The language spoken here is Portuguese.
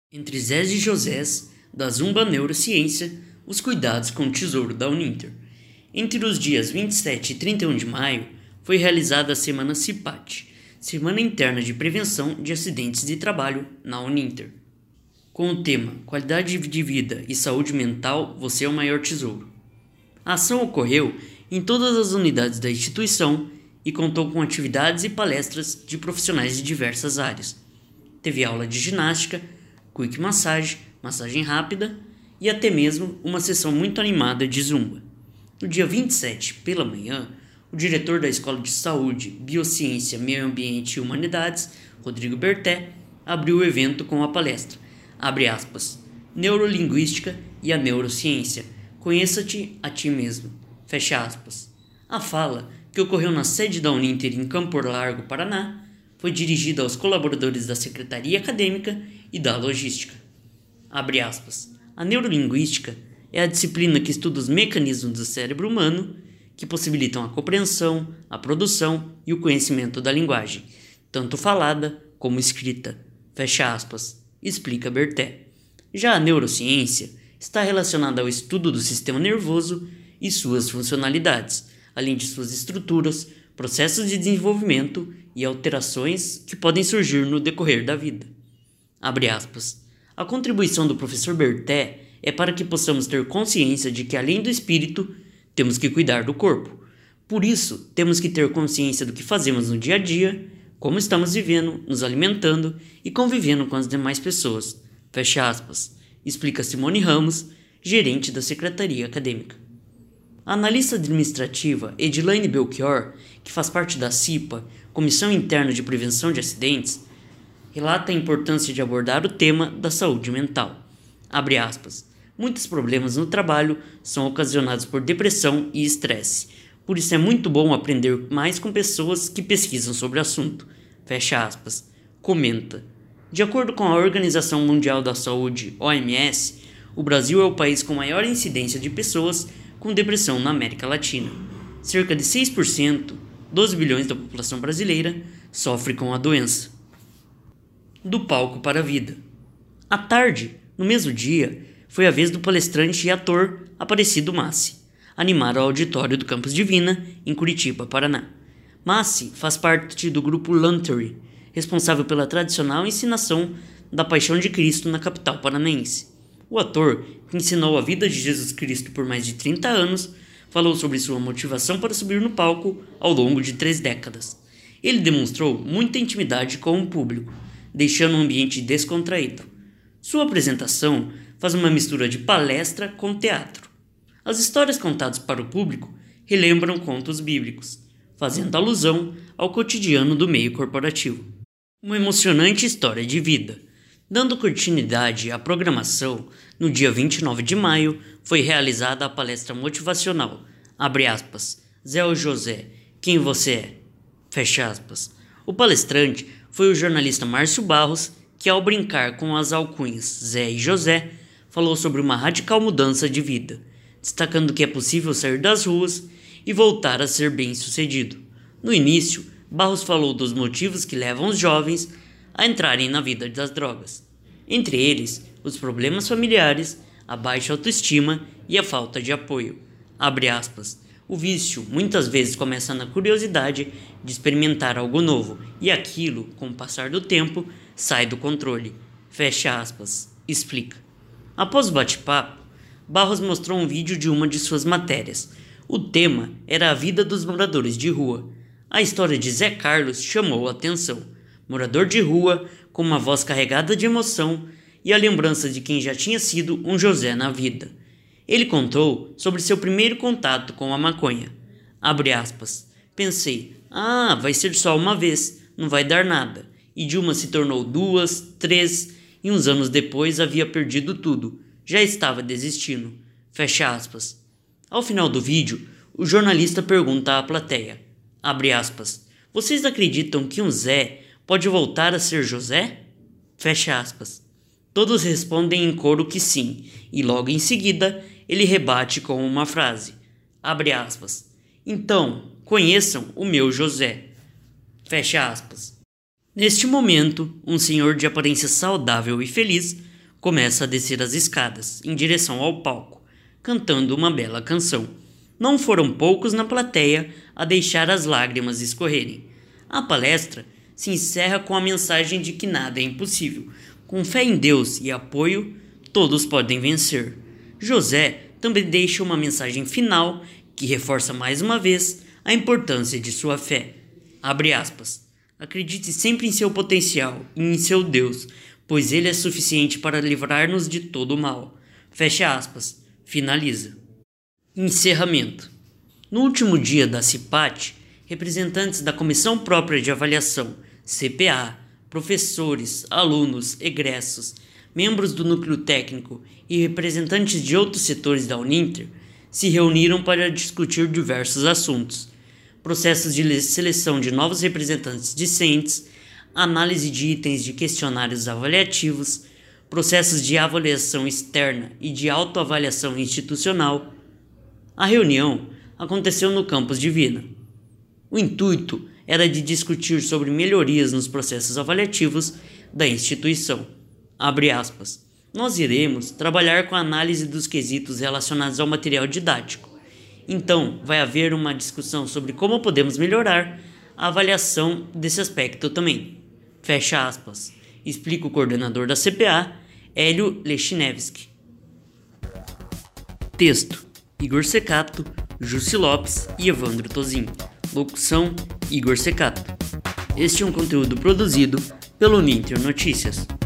Entre Zés e Josés, da Zumba Neurociência, os cuidados com o tesouro da Uninter. Entre os dias 27 e 31 de maio, foi realizada a Semana CIPAT, Semana Interna de Prevenção de Acidentes de Trabalho, na Uninter. Com o tema Qualidade de Vida e Saúde Mental, você é o maior tesouro. A ação ocorreu em todas as unidades da instituição e contou com atividades e palestras de profissionais de diversas áreas. Teve aula de ginástica, quick massage, massagem rápida e até mesmo uma sessão muito animada de zumba. No dia 27, pela manhã, o diretor da Escola de Saúde, Biociência, Meio Ambiente e Humanidades, Rodrigo Berté, abriu o evento com a palestra, abre aspas, Neurolinguística e a Neurociência, conheça-te a ti mesmo, fecha aspas. A fala, que ocorreu na sede da Uninter em Campo Largo, Paraná, foi dirigida aos colaboradores da Secretaria Acadêmica e da Logística. Abre aspas. A neurolinguística é a disciplina que estuda os mecanismos do cérebro humano que possibilitam a compreensão, a produção e o conhecimento da linguagem, tanto falada como escrita. Fecha aspas. Explica Berté. Já a neurociência está relacionada ao estudo do sistema nervoso e suas funcionalidades, além de suas estruturas, processos de desenvolvimento e alterações que podem surgir no decorrer da vida. Abre aspas. A contribuição do professor Berté é para que possamos ter consciência de que, além do espírito, temos que cuidar do corpo. Por isso, temos que ter consciência do que fazemos no dia a dia, como estamos vivendo, nos alimentando e convivendo com as demais pessoas. Fecha aspas. Explica Simone Ramos, gerente da Secretaria Acadêmica. A analista administrativa Edilaine Belchior, que faz parte da CIPA, Comissão Interna de Prevenção de Acidentes, relata a importância de abordar o tema da saúde mental. Abre aspas. Muitos problemas no trabalho são ocasionados por depressão e estresse. Por isso é muito bom aprender mais com pessoas que pesquisam sobre o assunto. Fecha aspas. Comenta. De acordo com a Organização Mundial da Saúde, OMS, o Brasil é o país com maior incidência de pessoas com depressão na América Latina. Cerca de 6%, 12 bilhões da população brasileira, sofre com a doença. Do palco para a vida. À tarde, no mesmo dia, foi a vez do palestrante e ator Aparecido Massi animar o auditório do Campus Divina, em Curitiba, Paraná. Massi faz parte do grupo Lanteri, responsável pela tradicional ensinação da Paixão de Cristo na capital paranaense. O ator, que ensinou a vida de Jesus Cristo por mais de 30 anos, falou sobre sua motivação para subir no palco ao longo de 3 décadas. Ele demonstrou muita intimidade com o público, deixando um ambiente descontraído. Sua apresentação faz uma mistura de palestra com teatro. As histórias contadas para o público relembram contos bíblicos, fazendo alusão ao cotidiano do meio corporativo. Uma emocionante história de vida. Dando continuidade à programação, no dia 29 de maio foi realizada a palestra motivacional, abre aspas, Zé ou José, quem você é? Fecha aspas. O palestrante foi o jornalista Márcio Barros, que ao brincar com as alcunhas Zé e José, falou sobre uma radical mudança de vida, destacando que é possível sair das ruas e voltar a ser bem-sucedido. No início, Barros falou dos motivos que levam os jovens a entrarem na vida das drogas. Entre eles, os problemas familiares, a baixa autoestima e a falta de apoio. Abre aspas. O vício muitas vezes começa na curiosidade de experimentar algo novo e aquilo, com o passar do tempo, sai do controle. Fecha aspas. Explica. Após o bate-papo, Barros mostrou um vídeo de uma de suas matérias. O tema era a vida dos moradores de rua. A história de Zé Carlos chamou a atenção. Morador de rua, com uma voz carregada de emoção e a lembrança de quem já tinha sido um José na vida. Ele contou sobre seu primeiro contato com a maconha. Abre aspas. Pensei, vai ser só uma vez, não vai dar nada. E de uma se tornou 2, 3 e uns anos depois havia perdido tudo. Já estava desistindo. Fecha aspas. Ao final do vídeo, o jornalista pergunta à plateia. Abre aspas. Vocês acreditam que um Zé pode voltar a ser José? Fecha aspas. Todos respondem em coro que sim, e logo em seguida ele rebate com uma frase. Abre aspas. Então, conheçam o meu José. Fecha aspas. Neste momento, um senhor de aparência saudável e feliz começa a descer as escadas em direção ao palco, cantando uma bela canção. Não foram poucos na plateia a deixar as lágrimas escorrerem. A palestra se encerra com a mensagem de que nada é impossível. Com fé em Deus e apoio, todos podem vencer. José também deixa uma mensagem final que reforça mais uma vez a importância de sua fé. Abre aspas. Acredite sempre em seu potencial e em seu Deus, pois ele é suficiente para livrar-nos de todo o mal. Fecha aspas. Finaliza. Encerramento. No último dia da CIPAT, representantes da Comissão Própria de Avaliação, CPA, professores, alunos, egressos, membros do núcleo técnico e representantes de outros setores da Uninter se reuniram para discutir diversos assuntos: processos de seleção de novos representantes discentes, análise de itens de questionários avaliativos, processos de avaliação externa e de autoavaliação institucional. A reunião aconteceu no campus de Viena. O intuito era de discutir sobre melhorias nos processos avaliativos da instituição. Abre aspas. Nós iremos trabalhar com a análise dos quesitos relacionados ao material didático. Então, vai haver uma discussão sobre como podemos melhorar a avaliação desse aspecto também. Fecha aspas. Explica o coordenador da CPA, Hélio Lechinevski. Texto: Igor Secato, Jussi Lopes e Evandro Tozin. Locução: Igor Secato. Este é um conteúdo produzido pelo Uninter Notícias.